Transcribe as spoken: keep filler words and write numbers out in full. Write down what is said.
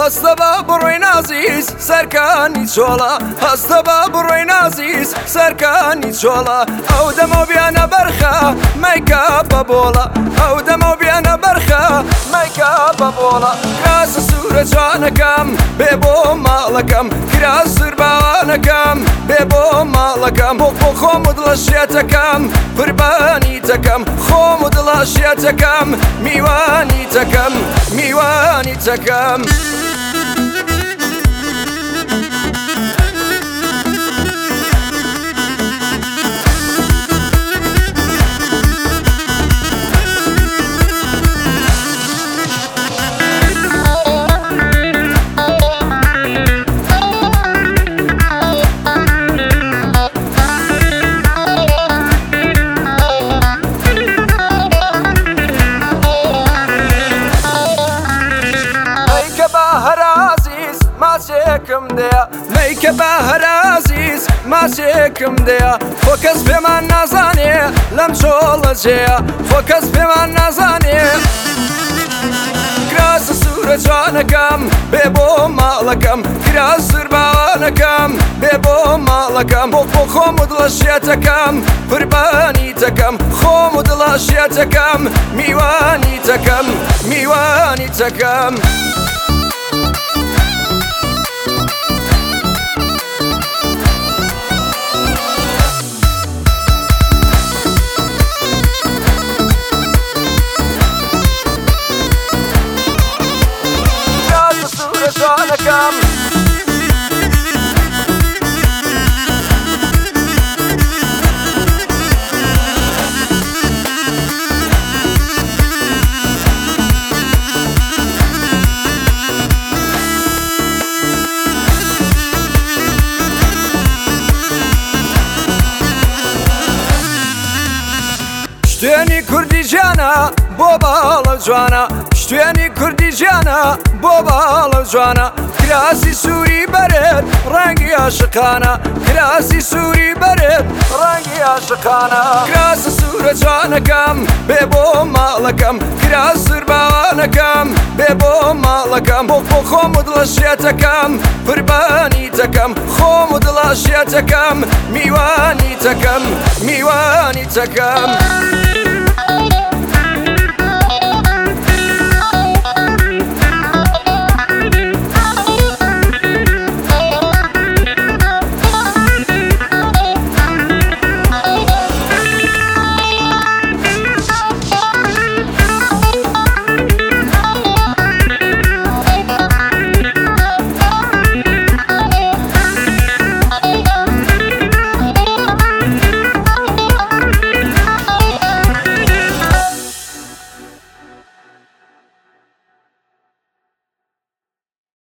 هەستە بە بڕۆی نازیز سەرکانی چۆڵە هەستە بە بڕۆی نازیز سەرکانی چۆڵە ئەو دەمە بیانە بەرخە مەیکە بە بۆڵە ئەو دەمە بیانە بەرخە مەیکە بە بۆڵە کراسە سوورە جوانەکەم بێ بۆ ماڵەکەم کراس سرباوانەکەم بێ بۆ ماڵەکەم بۆ بۆ خۆم و دڵە شێتەکەم قوربانی تەکەم خۆم و دڵە شێتەکەم میوانی تەکەم میوانی تەکەم ماچێکم دەیە مەیکە بە هەرازیز ماچێکم دەیە خۆ کەس پێمان نازانێ لەم چۆڵە جێە خۆ کەس پێمان نازانێ کراسە سوورە جوانەکەم بێ بۆ ماڵەکەم کراس سرباوانەکەم بێ بۆ ماڵەکەم بۆ بۆ خۆم و دڵە شێتەکەم قوربانی تەکەم خۆم و دڵە شێتەکەم میوانی تەکەم میوانی تەکەم جوانەکەم شتێنی کوردی گیانە بۆ باڵە جوانە شتێنی کوردی گیانە بۆ باڵە جوانە کراسی سووری بەرێت ڕەنگی عاشقانە کراسی سووری بەرێت ڕەنگی عاشقانە کراسە سوورە جوانەکەم بێ بۆ ماڵەکەم کراس سرباوانەکەم بێ بۆ ماڵەکەم بۆ بۆ خۆم و دڵە شێتەکەم قوربانی تەکەم خۆم و دڵە شێتەکەم میوانی تەکەم میوانی تەکەم